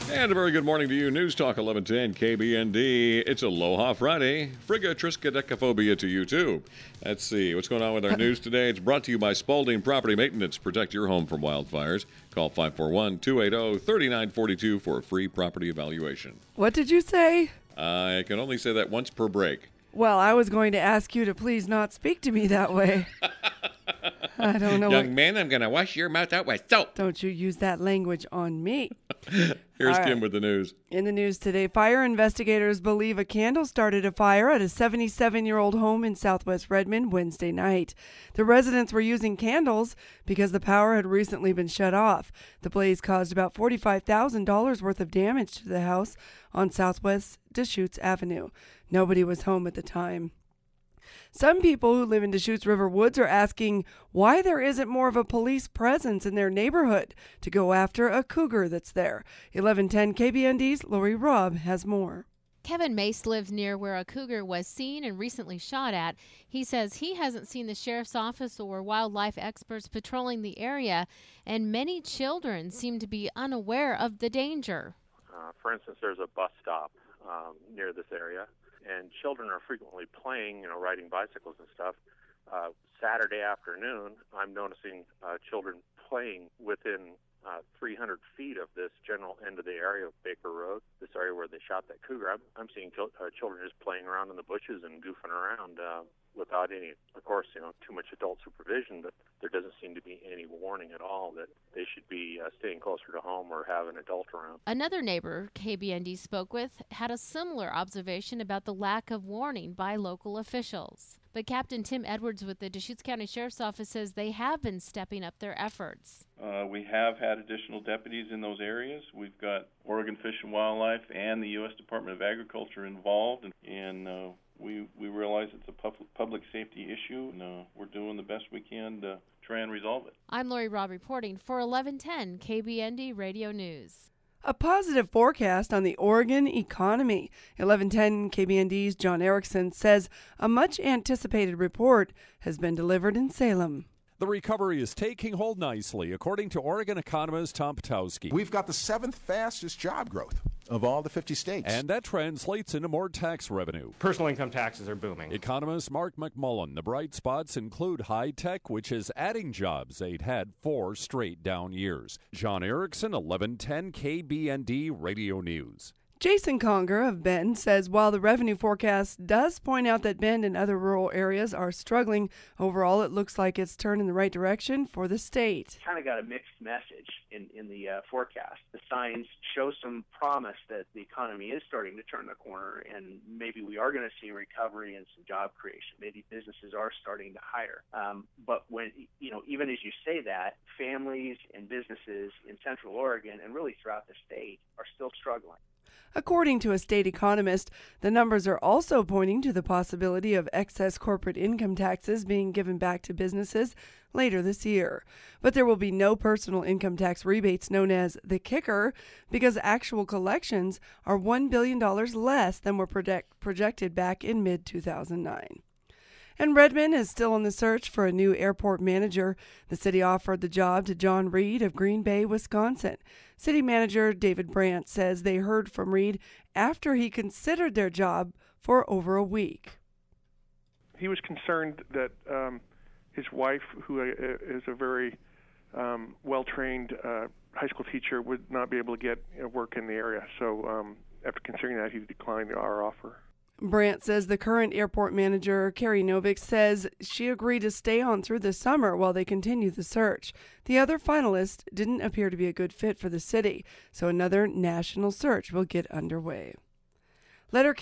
And a very good morning to you. News Talk 1110 KBND. It's Aloha Friday. Frigga Triskaidekaphobia to you, too. Let's see what's going on with our news today. It's brought to you by Spalding Property Maintenance. Protect your home from wildfires. Call 541-280-3942 for a free property evaluation. What did you say? I can only say that once per break. Well, I was going to ask you to please not speak to me that way. I don't know. Young man, I'm going to wash your mouth out with soap. Don't you use that language on me. Here's All Kim right. with the news. In the news today, fire investigators believe a candle started a fire at a 77-year-old home in southwest Redmond Wednesday night. The residents were using candles because the power had recently been shut off. The blaze caused about $45,000 worth of damage to the house on southwest Deschutes Avenue. Nobody was home at the time. Some people who live in Deschutes River Woods are asking why there isn't more of a police presence in their neighborhood to go after a cougar that's there. 1110 KBND's Lori Robb has more. Kevin Mace lives near where a cougar was seen and recently shot at. He says he hasn't seen the sheriff's office or wildlife experts patrolling the area, and many children seem to be unaware of the danger. For instance, there's a bus stop near this area, and children are frequently playing, riding bicycles and stuff. Saturday afternoon, I'm noticing children playing within 300 feet of this general end of the area of Baker Road, this area where they shot that cougar. I'm seeing children just playing around in the bushes and goofing around without any, of course, too much adult supervision, but there doesn't seem to be any warning at all that they should be staying closer to home or have an adult around. Another neighbor KBND spoke with had a similar observation about the lack of warning by local officials. But Captain Tim Edwards with the Deschutes County Sheriff's Office says they have been stepping up their efforts. We have had additional deputies in those areas. We've got Oregon Fish and Wildlife and the U.S. Department of Agriculture involved, and we realize it's a public safety issue, and we're doing the best we can to try and resolve it. I'm Lori Robb reporting for 1110 KBND Radio News. A positive forecast on the Oregon economy. 1110 KBND's John Erickson says a much-anticipated report has been delivered in Salem. The recovery is taking hold nicely, according to Oregon economist Tom Potowski. We've got the 7th fastest job growth of all the 50 states. And that translates into more tax revenue. Personal income taxes are booming. Economist Mark McMullen. The bright spots include high tech, which is adding jobs. They'd had 4 straight down years. John Erickson, 1110 KBND Radio News. Jason Conger of Bend says while the revenue forecast does point out that Bend and other rural areas are struggling, overall it looks like it's turned in the right direction for the state. Kind of got a mixed message in the forecast. The signs show some promise that the economy is starting to turn the corner, and maybe we are going to see recovery and some job creation. Maybe businesses are starting to hire. But when even as you say that, families and businesses in Central Oregon and really throughout the state are still struggling. According to a state economist, the numbers are also pointing to the possibility of excess corporate income taxes being given back to businesses later this year. But there will be no personal income tax rebates known as the kicker because actual collections are $1 billion less than were projected back in mid-2009. And Redmond is still on the search for a new airport manager. The city offered the job to John Reed of Green Bay, Wisconsin. City manager David Brandt says they heard from Reed after he considered their job for over a week. He was concerned that his wife, who is a very well-trained high school teacher, would not be able to get work in the area. So after considering that, he declined our offer. Brandt says the current airport manager, Carrie Novick, says she agreed to stay on through the summer while they continue the search. The other finalist didn't appear to be a good fit for the city, so another national search will get underway. Letter